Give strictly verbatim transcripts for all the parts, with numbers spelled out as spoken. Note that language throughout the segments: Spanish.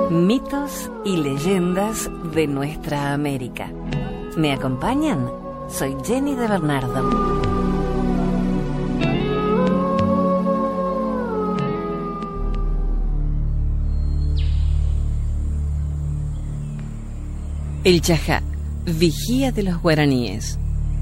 Mitos y leyendas de nuestra América. ¿Me acompañan? Soy Jenny de Bernardo. El Chajá, vigía de los guaraníes.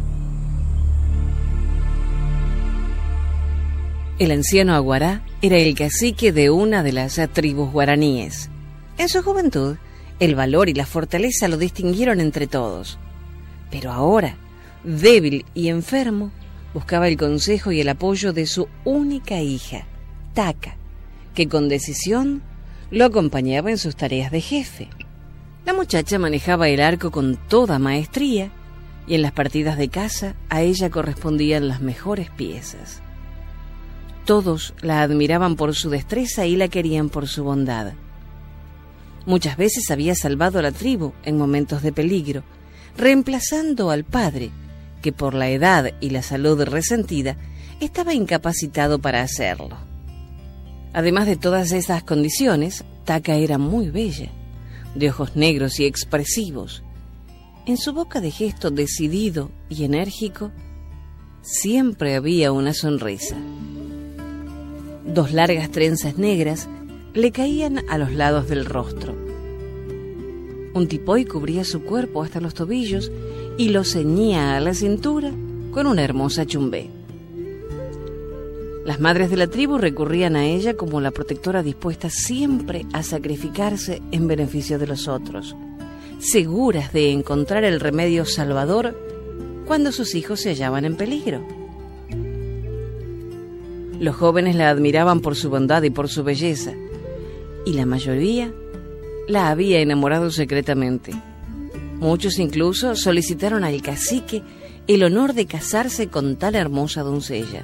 El anciano Aguará era el cacique de una de las tribus guaraníes. En su juventud, el valor y la fortaleza lo distinguieron entre todos. Pero ahora, débil y enfermo, buscaba el consejo y el apoyo de su única hija, Taca, que con decisión lo acompañaba en sus tareas de jefe. La muchacha manejaba el arco con toda maestría y en las partidas de caza a ella correspondían las mejores piezas. Todos la admiraban por su destreza y la querían por su bondad. Muchas veces había salvado a la tribu en momentos de peligro, reemplazando al padre, que por la edad y la salud resentida estaba incapacitado para hacerlo. Además de todas esas condiciones, Taca era muy bella, de ojos negros y expresivos. En su boca de gesto decidido y enérgico, siempre había una sonrisa. Dos largas trenzas negras le caían a los lados del rostro. Un tipoy cubría su cuerpo hasta los tobillos y lo ceñía a la cintura con una hermosa chumbé. Las madres de la tribu recurrían a ella como la protectora dispuesta siempre a sacrificarse en beneficio de los otros, seguras de encontrar el remedio salvador cuando sus hijos se hallaban en peligro. Los jóvenes la admiraban por su bondad y por su belleza, y la mayoría la había enamorado secretamente. Muchos incluso solicitaron al cacique el honor de casarse con tal hermosa doncella.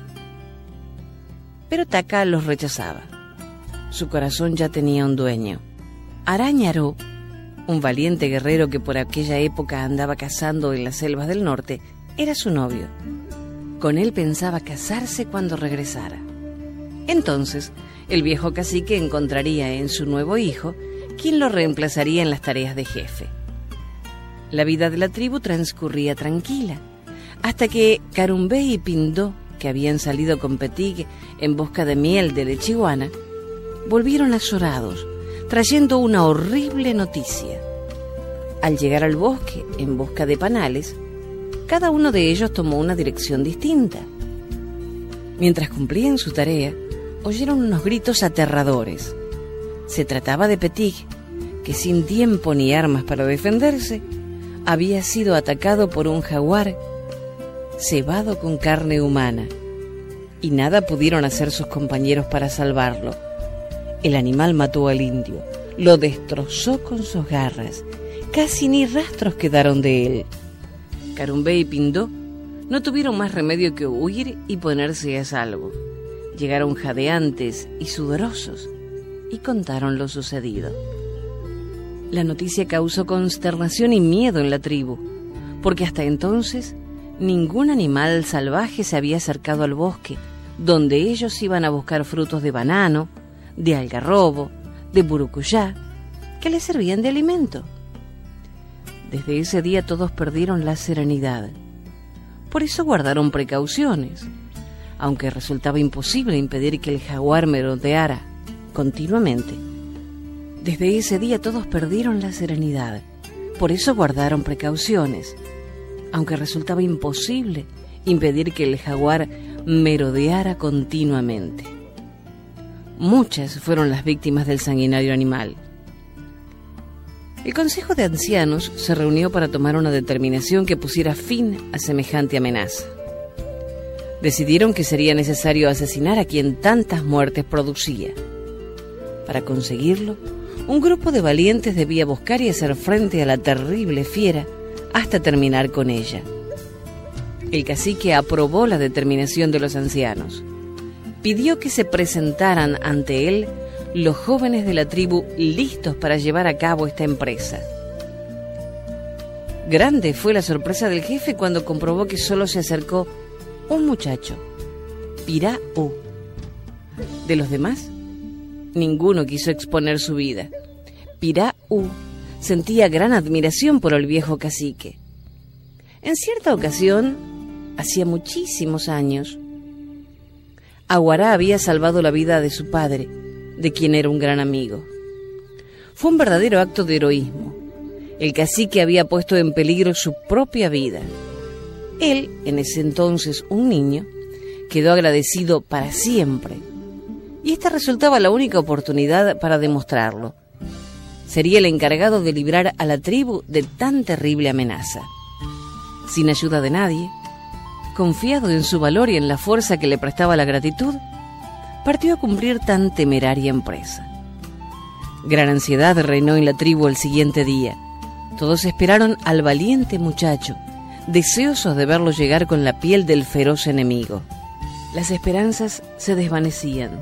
Pero Taca los rechazaba. Su corazón ya tenía un dueño. Arañaró, un valiente guerrero que por aquella época andaba cazando en las selvas del norte, era su novio. Con él pensaba casarse cuando regresara. Entonces, el viejo cacique encontraría en su nuevo hijo quien lo reemplazaría en las tareas de jefe. La vida de la tribu transcurría tranquila, hasta que Carumbé y Pindó, que habían salido con Petig en busca de miel de lechiguana, volvieron azorados, trayendo una horrible noticia. Al llegar al bosque en busca de panales, cada uno de ellos tomó una dirección distinta. Mientras cumplían su tarea, oyeron unos gritos aterradores. Se trataba de Petig, que sin tiempo ni armas para defenderse, había sido atacado por un jaguar cebado con carne humana, y nada pudieron hacer sus compañeros para salvarlo. El animal mató al indio, lo destrozó con sus garras, casi ni rastros quedaron de él. Carumbé y Pindó no tuvieron más remedio que huir y ponerse a salvo. Llegaron jadeantes y sudorosos y contaron lo sucedido. La noticia causó consternación y miedo en la tribu, porque hasta entonces ningún animal salvaje se había acercado al bosque, donde ellos iban a buscar frutos de banano, de algarrobo, de burucuyá, que les servían de alimento. Desde ese día todos perdieron la serenidad. Por eso guardaron precauciones, aunque resultaba imposible impedir que el jaguar merodeara continuamente. Desde ese día todos perdieron la serenidad. Por eso guardaron precauciones, aunque resultaba imposible impedir que el jaguar merodeara continuamente. Muchas fueron las víctimas del sanguinario animal. El Consejo de Ancianos se reunió para tomar una determinación que pusiera fin a semejante amenaza. Decidieron que sería necesario asesinar a quien tantas muertes producía. Para conseguirlo, un grupo de valientes debía buscar y hacer frente a la terrible fiera hasta terminar con ella. El cacique aprobó la determinación de los ancianos. Pidió que se presentaran ante él los jóvenes de la tribu listos para llevar a cabo esta empresa. Grande fue la sorpresa del jefe cuando comprobó que solo se acercó un muchacho, Pirá U. De los demás, ninguno quiso exponer su vida, Pirá-U sentía gran admiración por el viejo cacique. En cierta ocasión, hacía muchísimos años, Aguará había salvado la vida de su padre, de quien era un gran amigo. Fue un verdadero acto de heroísmo. El cacique había puesto en peligro su propia vida. Él, en ese entonces un niño, quedó agradecido para siempre. Y esta resultaba la única oportunidad para demostrarlo. Sería el encargado de librar a la tribu de tan terrible amenaza. Sin ayuda de nadie, confiado en su valor y en la fuerza que le prestaba la gratitud, partió a cumplir tan temeraria empresa. Gran ansiedad reinó en la tribu el siguiente día. Todos esperaron al valiente muchacho, deseosos de verlo llegar con la piel del feroz enemigo. Las esperanzas se desvanecían.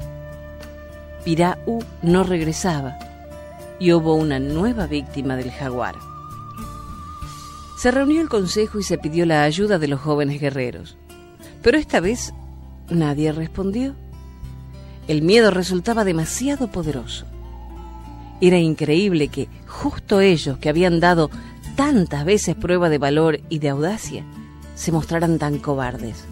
Pirá-U no regresaba y hubo una nueva víctima del jaguar. Se reunió el consejo y se pidió la ayuda de los jóvenes guerreros, pero esta vez nadie respondió. El miedo resultaba demasiado poderoso. Era increíble que justo ellos, que habían dado tantas veces prueba de valor y de audacia, se mostraran tan cobardes.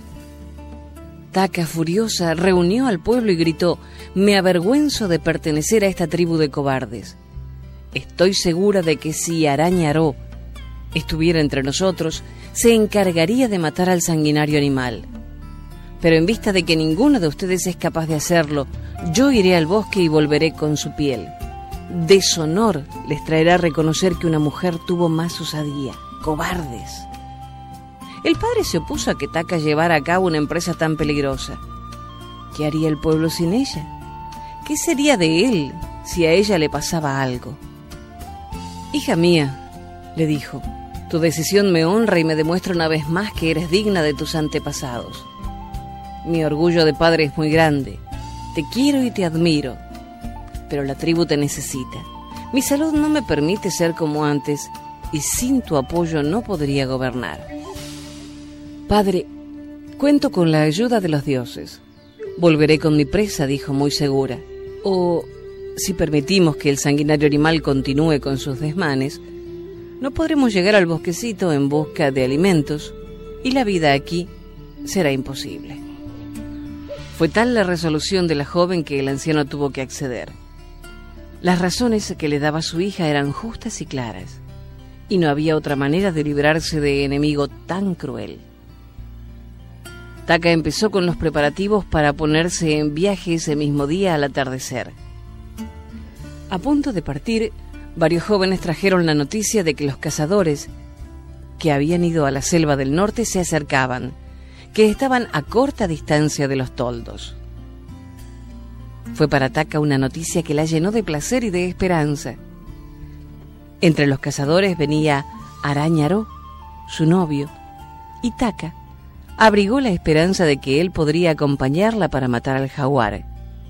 Taka, furiosa, reunió al pueblo y gritó: «Me avergüenzo de pertenecer a esta tribu de cobardes. Estoy segura de que si Arañaró estuviera entre nosotros, se encargaría de matar al sanguinario animal. Pero en vista de que ninguno de ustedes es capaz de hacerlo, yo iré al bosque y volveré con su piel. Deshonor les traerá reconocer que una mujer tuvo más osadía. ¡Cobardes!». El padre se opuso a que Taka llevara a cabo una empresa tan peligrosa. ¿Qué haría el pueblo sin ella? ¿Qué sería de él si a ella le pasaba algo? «Hija mía», le dijo, «tu decisión me honra y me demuestra una vez más que eres digna de tus antepasados. Mi orgullo de padre es muy grande. Te quiero y te admiro, pero la tribu te necesita. Mi salud no me permite ser como antes y sin tu apoyo no podría gobernar. Padre, cuento con la ayuda de los dioses. Volveré con mi presa», dijo muy segura. «O, si permitimos que el sanguinario animal continúe con sus desmanes, no podremos llegar al bosquecito en busca de alimentos y la vida aquí será imposible». Fue tal la resolución de la joven que el anciano tuvo que acceder. Las razones que le daba su hija eran justas y claras, y no había otra manera de librarse de enemigo tan cruel. Taka empezó con los preparativos para ponerse en viaje ese mismo día al atardecer. A punto de partir, varios jóvenes trajeron la noticia de que los cazadores que habían ido a la selva del norte se acercaban, que estaban a corta distancia de los toldos. Fue para Taka una noticia que la llenó de placer y de esperanza. Entre los cazadores venía Arañaró, su novio, y Taka abrigó la esperanza de que él podría acompañarla para matar al jaguar.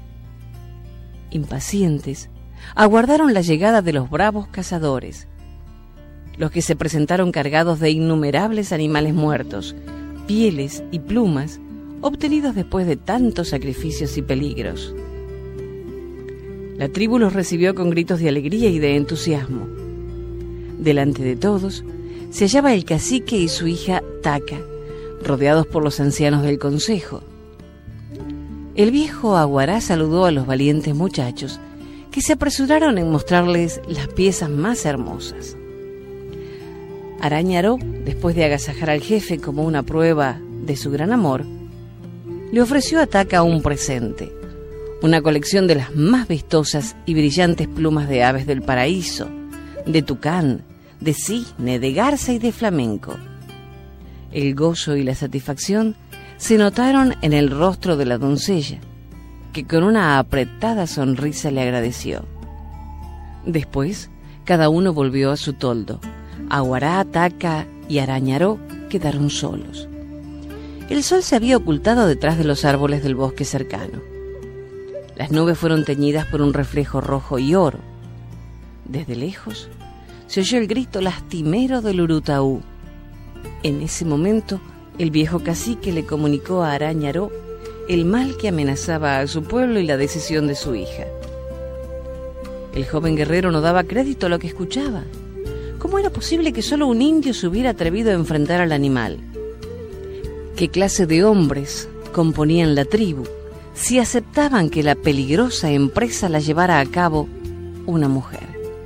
Impacientes, aguardaron la llegada de los bravos cazadores, los que se presentaron cargados de innumerables animales muertos, pieles y plumas obtenidos después de tantos sacrificios y peligros. La tribu los recibió con gritos de alegría y de entusiasmo. Delante de todos se hallaba el cacique y su hija Taka, rodeados por los ancianos del consejo. El viejo Aguará saludó a los valientes muchachos, que se apresuraron en mostrarles las piezas más hermosas. Arañaró, después de agasajar al jefe como una prueba de su gran amor, le ofreció a Taka un presente, una colección de las más vistosas y brillantes plumas de aves del paraíso, de tucán, de cisne, de garza y de flamenco. El gozo y la satisfacción se notaron en el rostro de la doncella, que con una apretada sonrisa le agradeció. Después, cada uno volvió a su toldo. Aguará, Taka y Arañaró quedaron solos. El sol se había ocultado detrás de los árboles del bosque cercano. Las nubes fueron teñidas por un reflejo rojo y oro. Desde lejos se oyó el grito lastimero del Urutaú. En ese momento, el viejo cacique le comunicó a Arañaró el mal que amenazaba a su pueblo y la decisión de su hija. El joven guerrero no daba crédito a lo que escuchaba. ¿Cómo era posible que solo un indio se hubiera atrevido a enfrentar al animal? ¿Qué clase de hombres componían la tribu si aceptaban que la peligrosa empresa la llevara a cabo una mujer?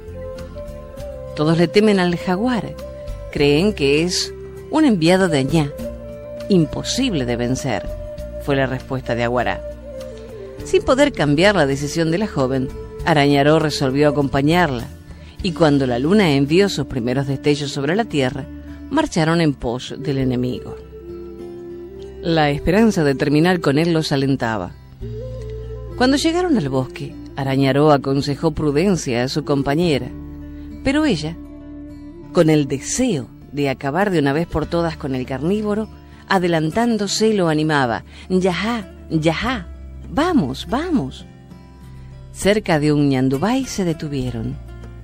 Todos le temen al jaguar, creen que es un enviado de Añá, imposible de vencer, fue la respuesta de Aguará. Sin poder cambiar la decisión de la joven, Arañaró resolvió acompañarla, y cuando la luna envió sus primeros destellos sobre la tierra, marcharon en pos del enemigo. La esperanza de terminar con él los alentaba. Cuando llegaron al bosque, Arañaró aconsejó prudencia a su compañera, pero ella, con el deseo de acabar de una vez por todas con el carnívoro, adelantándose lo animaba. «Yajá, yajá, vamos, vamos». Cerca de un ñandubay se detuvieron.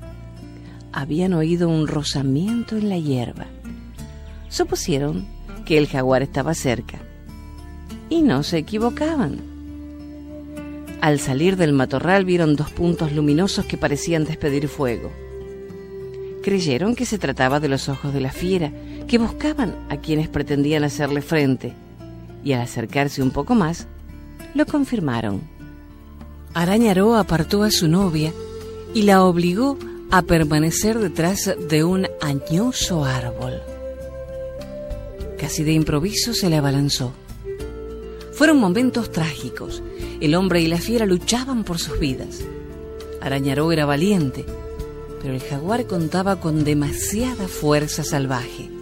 Habían oído un rozamiento en la hierba. Supusieron que el jaguar estaba cerca. Y no se equivocaban. Al salir del matorral vieron dos puntos luminosos que parecían despedir fuego. Creyeron que se trataba de los ojos de la fiera, que buscaban a quienes pretendían hacerle frente, y al acercarse un poco más, lo confirmaron. Arañaró apartó a su novia y la obligó a permanecer detrás de un añoso árbol. Casi de improviso se le abalanzó. Fueron momentos trágicos. El hombre y la fiera luchaban por sus vidas. Arañaró era valiente, pero el jaguar contaba con demasiada fuerza salvaje.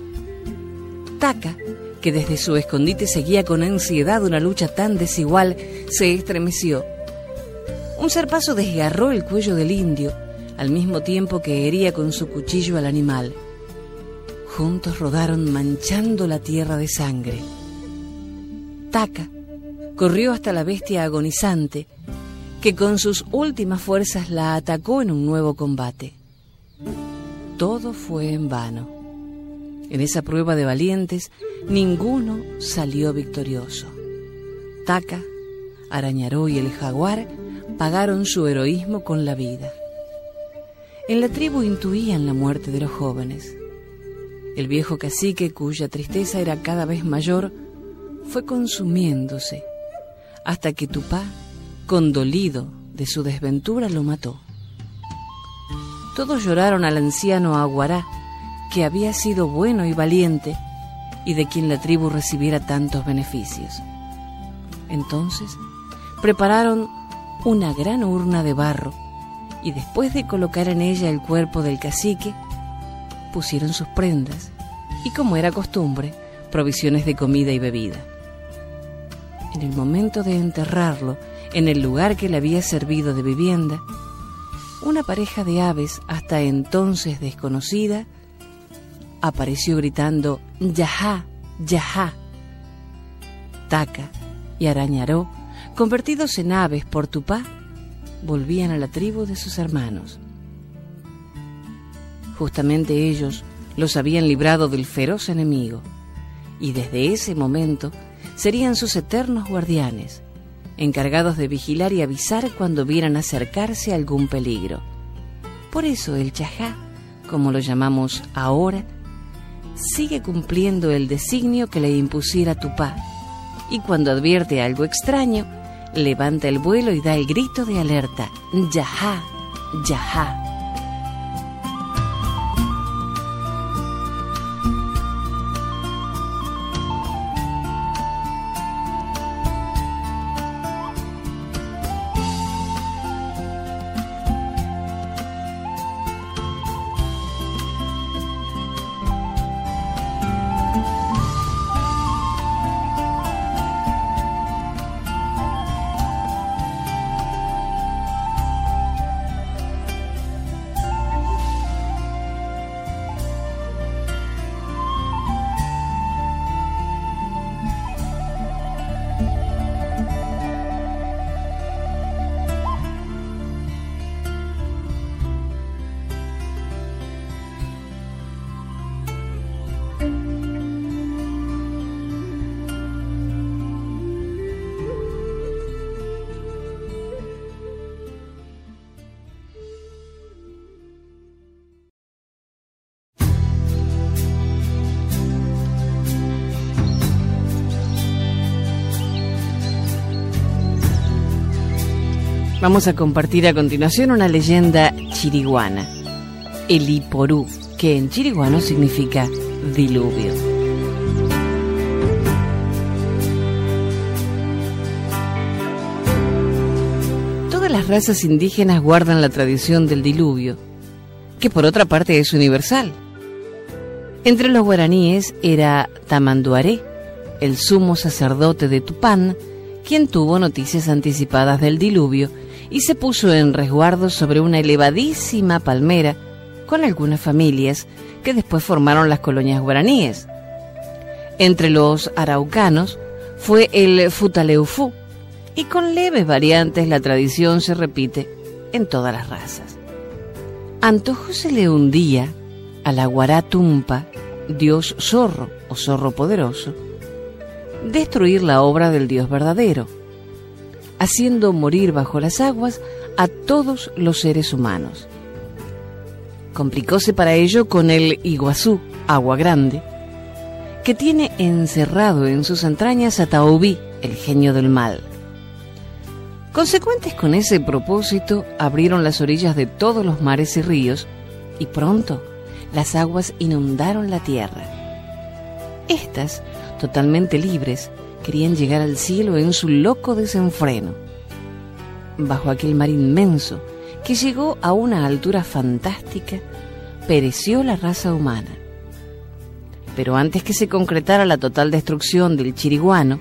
Taka, que desde su escondite seguía con ansiedad una lucha tan desigual, se estremeció. Un zarpazo desgarró el cuello del indio, al mismo tiempo que hería con su cuchillo al animal. Juntos rodaron manchando la tierra de sangre. Taka corrió hasta la bestia agonizante, que con sus últimas fuerzas la atacó en un nuevo combate. Todo fue en vano. En esa prueba de valientes, ninguno salió victorioso. Taka, Arañaró y el jaguar pagaron su heroísmo con la vida. En la tribu intuían la muerte de los jóvenes. El viejo cacique, cuya tristeza era cada vez mayor, fue consumiéndose, hasta que Tupá, condolido de su desventura, lo mató. Todos lloraron al anciano Aguará, que había sido bueno y valiente, y de quien la tribu recibiera tantos beneficios. Entonces prepararon una gran urna de barro, y después de colocar en ella el cuerpo del cacique, pusieron sus prendas, y como era costumbre, provisiones de comida y bebida. En el momento de enterrarlo, en el lugar que le había servido de vivienda, una pareja de aves, hasta entonces desconocida, apareció gritando «Yajá, yajá». Taka y Arañaró, convertidos en aves por Tupá, volvían a la tribu de sus hermanos. Justamente ellos los habían librado del feroz enemigo, y desde ese momento serían sus eternos guardianes, encargados de vigilar y avisar cuando vieran acercarse algún peligro. Por eso el chajá, como lo llamamos ahora, sigue cumpliendo el designio que le impusiera Tupá, y cuando advierte algo extraño, levanta el vuelo y da el grito de alerta: «Yajá, yajá». Vamos a compartir a continuación una leyenda chiriguana, el Iporú, que en chiriguano significa diluvio. Todas las razas indígenas guardan la tradición del diluvio, que por otra parte es universal. Entre los guaraníes era Tamanduaré, el sumo sacerdote de Tupán, quien tuvo noticias anticipadas del diluvio y se puso en resguardo sobre una elevadísima palmera con algunas familias que después formaron las colonias guaraníes. Entre los araucanos fue el Futaleufú, y con leves variantes la tradición se repite en todas las razas. Antojósele un día a la Guará Tumpa, dios zorro o zorro poderoso, destruir la obra del Dios verdadero, haciendo morir bajo las aguas a todos los seres humanos. Complicóse para ello con el Iguazú, agua grande, que tiene encerrado en sus entrañas a Taobí, el genio del mal. Consecuentes con ese propósito, abrieron las orillas de todos los mares y ríos, y pronto las aguas inundaron la tierra. Estas, totalmente libres, querían llegar al cielo en su loco desenfreno. Bajo aquel mar inmenso, que llegó a una altura fantástica, pereció la raza humana. Pero antes que se concretara la total destrucción del chiriguano,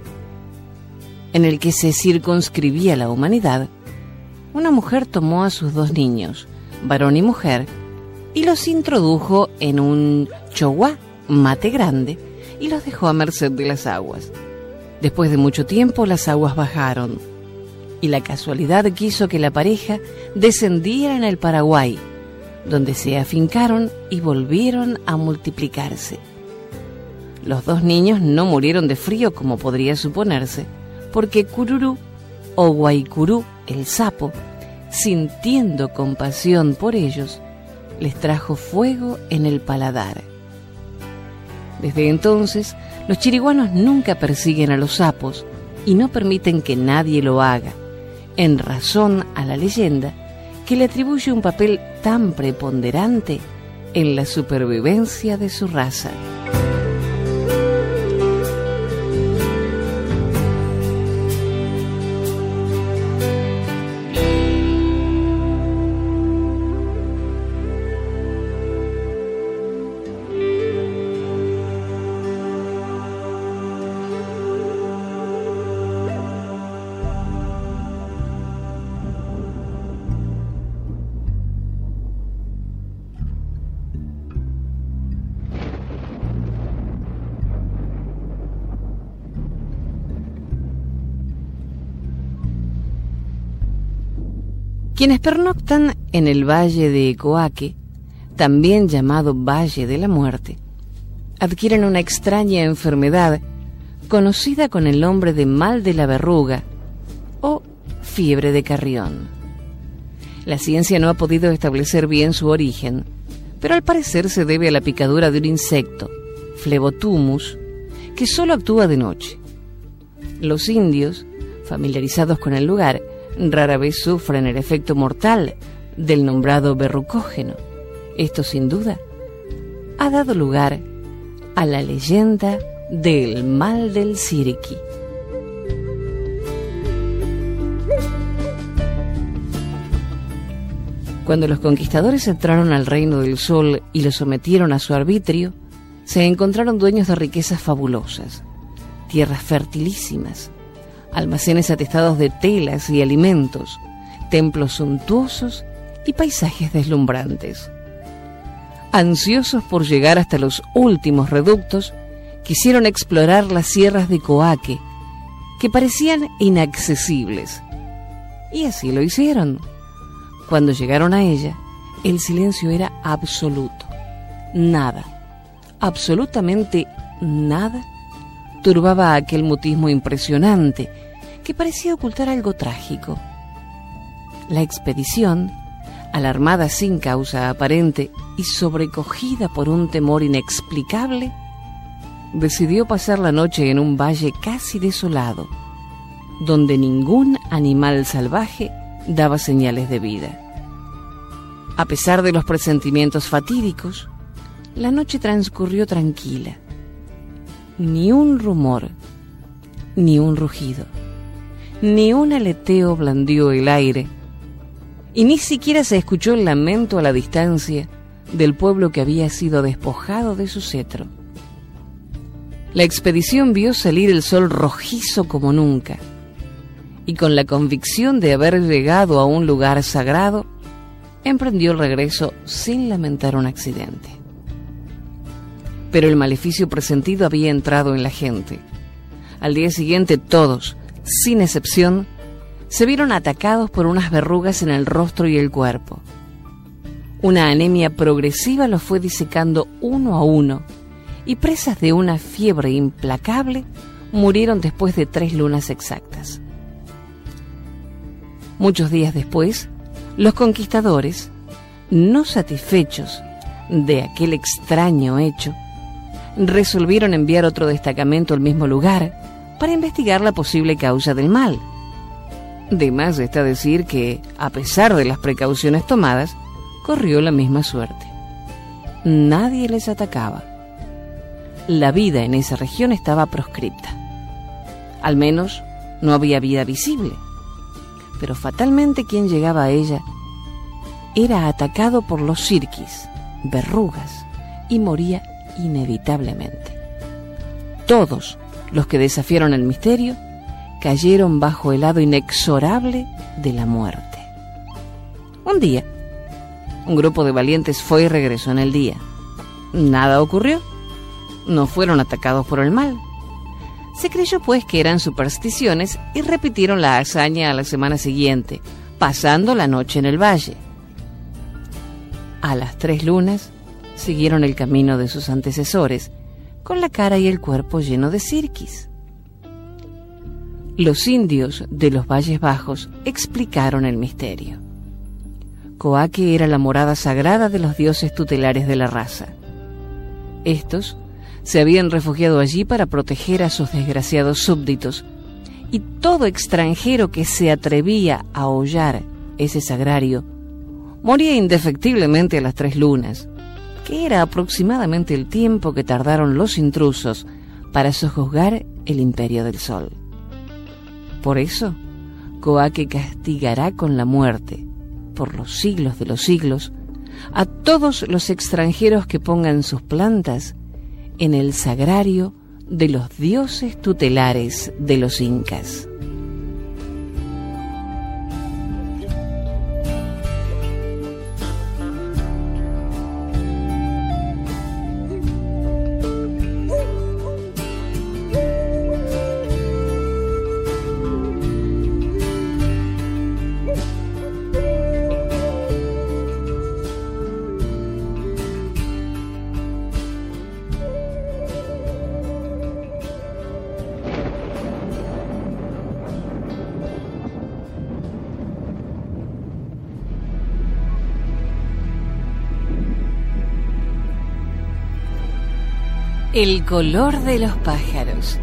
en el que se circunscribía la humanidad, una mujer tomó a sus dos niños, varón y mujer, y los introdujo en un choguá, mate grande, y los dejó a merced de las aguas. Después de mucho tiempo las aguas bajaron, y la casualidad quiso que la pareja descendiera en el Paraguay, donde se afincaron y volvieron a multiplicarse. Los dos niños no murieron de frío como podría suponerse, porque Cururú o Guaycurú, el sapo, sintiendo compasión por ellos, les trajo fuego en el paladar. Desde entonces, los chiriguanos nunca persiguen a los sapos y no permiten que nadie lo haga, en razón a la leyenda que le atribuye un papel tan preponderante en la supervivencia de su raza. Quienes pernoctan en el Valle de Coaque, también llamado Valle de la Muerte, adquieren una extraña enfermedad conocida con el nombre de mal de la verruga o fiebre de Carrión. La ciencia no ha podido establecer bien su origen, pero al parecer se debe a la picadura de un insecto, Flebotumus, que solo actúa de noche. Los indios, familiarizados con el lugar, rara vez sufren el efecto mortal del nombrado verrucógeno. Esto, sin duda, ha dado lugar a la leyenda del mal del Siriquí. Cuando los conquistadores entraron al reino del sol y lo sometieron a su arbitrio, se encontraron dueños de riquezas fabulosas, tierras fertilísimas, almacenes atestados de telas y alimentos, templos suntuosos y paisajes deslumbrantes. Ansiosos por llegar hasta los últimos reductos, quisieron explorar las sierras de Coaque, que parecían inaccesibles. Y así lo hicieron. Cuando llegaron a ella, el silencio era absoluto. Nada, absolutamente nada, turbaba aquel mutismo impresionante que parecía ocultar algo trágico. La expedición, alarmada sin causa aparente y sobrecogida por un temor inexplicable, decidió pasar la noche en un valle casi desolado, donde ningún animal salvaje daba señales de vida. A pesar de los presentimientos fatídicos, la noche transcurrió tranquila. Ni un rumor, ni un rugido, ni un aleteo blandió el aire, y ni siquiera se escuchó el lamento a la distancia del pueblo que había sido despojado de su cetro. La expedición vio salir el sol rojizo como nunca, y con la convicción de haber llegado a un lugar sagrado, emprendió el regreso sin lamentar un accidente. Pero el maleficio presentido había entrado en la gente. Al día siguiente todos, sin excepción, se vieron atacados por unas verrugas en el rostro y el cuerpo. Una anemia progresiva los fue disecando uno a uno, y presas de una fiebre implacable murieron después de tres lunas exactas. Muchos días después, los conquistadores, no satisfechos de aquel extraño hecho, resolvieron enviar otro destacamento al mismo lugar para investigar la posible causa del mal. De más está decir que, a pesar de las precauciones tomadas, corrió la misma suerte. Nadie les atacaba. La vida en esa región estaba proscripta. Al menos no había vida visible. Pero fatalmente quien llegaba a ella era atacado por los sirkis, verrugas, y moría inevitablemente. Todos los que desafiaron el misterio cayeron bajo el hado inexorable de la muerte. Un día, un grupo de valientes fue y regresó en el día. Nada ocurrió. No fueron atacados por el mal. Se creyó pues que eran supersticiones y repitieron la hazaña a la semana siguiente, pasando la noche en el valle. A las tres lunas siguieron el camino de sus antecesores, con la cara y el cuerpo lleno de sirkis. Los indios de los Valles Bajos explicaron el misterio. Coake era la morada sagrada de los dioses tutelares de la raza. Estos se habían refugiado allí para proteger a sus desgraciados súbditos, y todo extranjero que se atrevía a hollar ese sagrario moría indefectiblemente a las tres lunas, que era aproximadamente el tiempo que tardaron los intrusos para sojuzgar el imperio del sol. Por eso, Coake castigará con la muerte, por los siglos de los siglos, a todos los extranjeros que pongan sus plantas en el sagrario de los dioses tutelares de los incas. El color de los pájaros.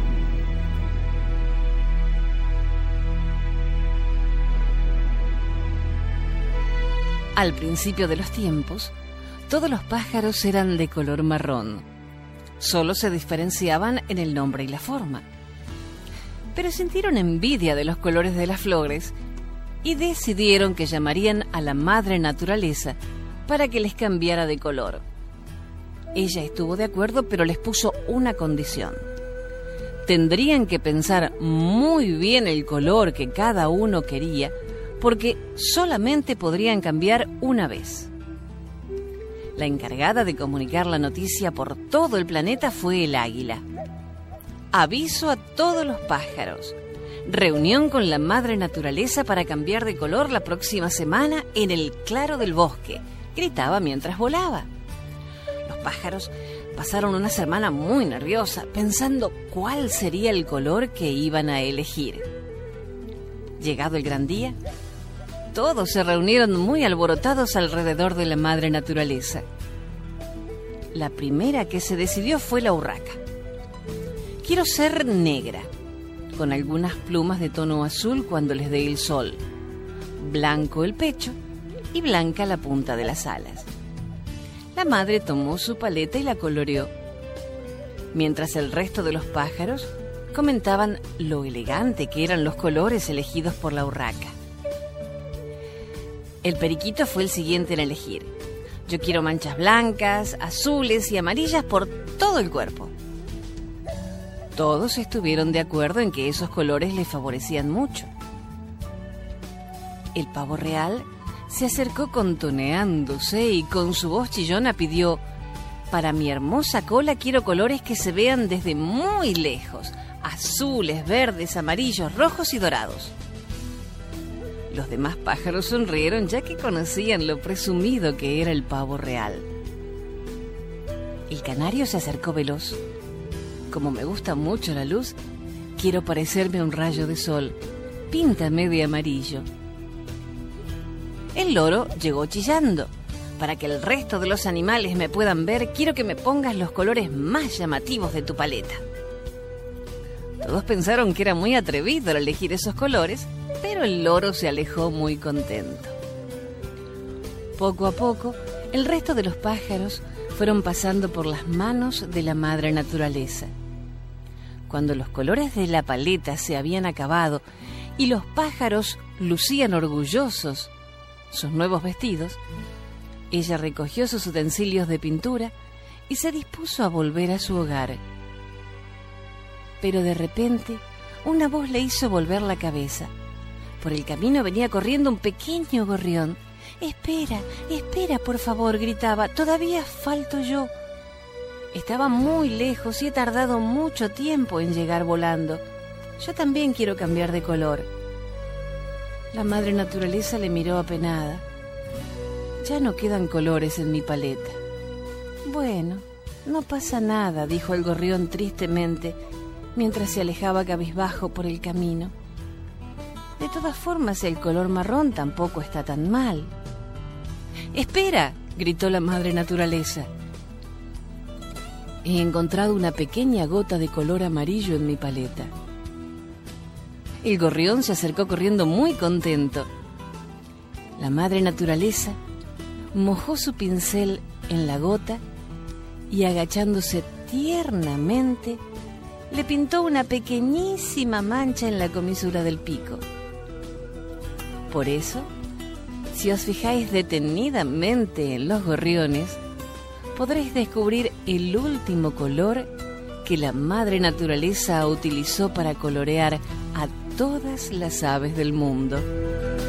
Al principio de los tiempos, todos los pájaros eran de color marrón. Solo se diferenciaban en el nombre y la forma. Pero sintieron envidia de los colores de las flores y decidieron que llamarían a la madre naturaleza para que les cambiara de color. Ella estuvo de acuerdo, pero les puso una condición. Tendrían que pensar muy bien el color que cada uno quería, porque solamente podrían cambiar una vez. La encargada de comunicar la noticia por todo el planeta fue el águila. Aviso a todos los pájaros. Reunión con la madre naturaleza para cambiar de color la próxima semana en el claro del bosque, gritaba mientras volaba. Los pájaros pasaron una semana muy nerviosa, pensando cuál sería el color que iban a elegir. Llegado el gran día, todos se reunieron muy alborotados alrededor de la madre naturaleza. La primera que se decidió fue la urraca. Quiero ser negra, con algunas plumas de tono azul cuando les dé el sol, blanco el pecho y blanca la punta de las alas. La madre tomó su paleta y la coloreó, mientras el resto de los pájaros comentaban lo elegante que eran los colores elegidos por la urraca. El periquito fue el siguiente en elegir. Yo quiero manchas blancas, azules y amarillas por todo el cuerpo. Todos estuvieron de acuerdo en que esos colores le favorecían mucho. El pavo real se acercó contoneándose y con su voz chillona pidió: para mi hermosa cola quiero colores que se vean desde muy lejos, azules, verdes, amarillos, rojos y dorados. Los demás pájaros sonrieron ya que conocían lo presumido que era el pavo real. El canario se acercó veloz. Como me gusta mucho la luz, quiero parecerme a un rayo de sol. Píntame de amarillo. El loro llegó chillando. Para que el resto de los animales me puedan ver, quiero que me pongas los colores más llamativos de tu paleta. Todos pensaron que era muy atrevido al elegir esos colores, pero el loro se alejó muy contento. Poco a poco, el resto de los pájaros fueron pasando por las manos de la madre naturaleza. Cuando los colores de la paleta se habían acabado y los pájaros lucían orgullosos sus nuevos vestidos, ella recogió sus utensilios de pintura y se dispuso a volver a su hogar. Pero de repente, una voz le hizo volver la cabeza. Por el camino venía corriendo un pequeño gorrión. «Espera, espera, por favor», gritaba, «todavía falto yo». Estaba muy lejos y he tardado mucho tiempo en llegar volando. Yo también quiero cambiar de color. La madre naturaleza le miró apenada. «Ya no quedan colores en mi paleta». «Bueno, no pasa nada», dijo el gorrión tristemente, mientras se alejaba cabizbajo por el camino. «De todas formas, el color marrón tampoco está tan mal». «¡Espera!», gritó la madre naturaleza. «He encontrado una pequeña gota de color amarillo en mi paleta». El gorrión se acercó corriendo muy contento. La madre naturaleza mojó su pincel en la gota y, agachándose tiernamente, le pintó una pequeñísima mancha en la comisura del pico. Por eso, si os fijáis detenidamente en los gorriones, podréis descubrir el último color que la madre naturaleza utilizó para colorear a todas las aves del mundo.